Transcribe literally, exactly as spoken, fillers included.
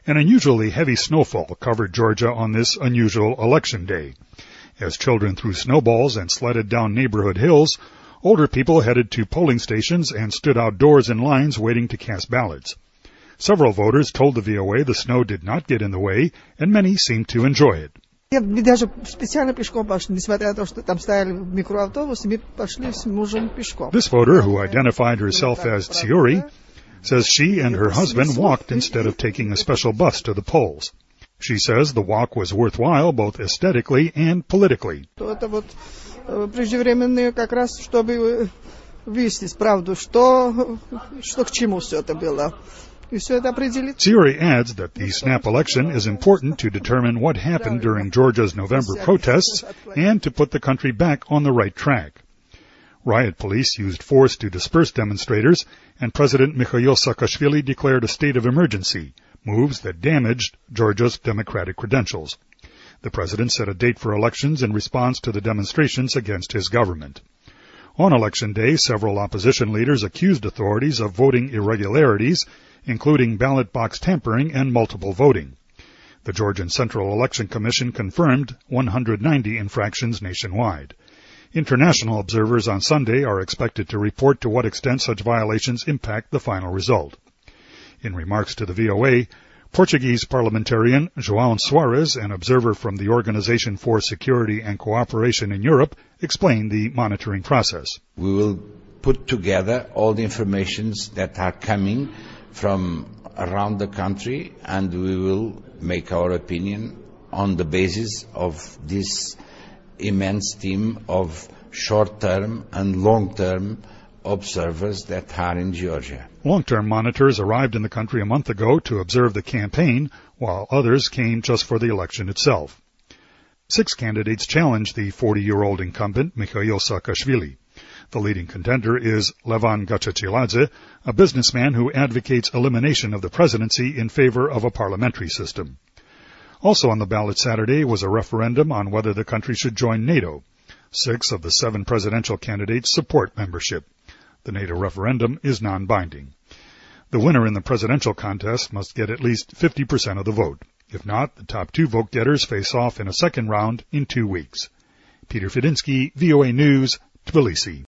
An unusually heavy snowfall covered Georgia on this unusual election day. As children threw snowballs and sledded down neighborhood hills, older people headed to polling stations and stood outdoors in lines waiting to cast ballots. Several voters told the V O A the snow did not get in the way, and many seemed to enjoy it. Мы даже специально пешком пошли, несмотря на то, что там стояли микроавтобусы, мы пошли с мужем пешком. This voter, who identified herself as Tsiuri, says she and her husband walked instead of taking a special bus to the polls. She says the walk was worthwhile both aesthetically and politically. Это вот преждевременные как раз, чтобы выяснить правду, что, что к чему все это было. Tsiuri adds that the snap election is important to determine what happened during Georgia's November protests and to put the country back on the right track. Riot police used force to disperse demonstrators, and President Mikhail Saakashvili declared a state of emergency, moves that damaged Georgia's democratic credentials. The president set a date for elections in response to the demonstrations against his government. On election day, several opposition leaders accused authorities of voting irregularities, including ballot box tampering and multiple voting. The Georgian Central Election Commission confirmed one hundred ninety infractions nationwide. International observers on Sunday are expected to report to what extent such violations impact the final result. In remarks to the V O A, Portuguese parliamentarian João Soares, an observer from the Organization for Security and Cooperation in Europe, explained the monitoring process. We will put together all the information that are coming from around the country, and we will make our opinion on the basis of this immense team of short-term and long-term observers that are in Georgia. Long-term monitors arrived in the country a month ago to observe the campaign, while others came just for the election itself. Six candidates challenged the forty-year-old incumbent, Mikhail Saakashvili. The leading contender is Levan Gachachiladze, a businessman who advocates elimination of the presidency in favor of a parliamentary system. Also on the ballot Saturday was a referendum on whether the country should join NATO. Six of the seven presidential candidates support membership. The NATO referendum is non-binding. The winner in the presidential contest must get at least fifty percent of the vote. If not, the top two vote-getters face off in a second round in two weeks. Peter Fedinsky, V O A News, Tbilisi.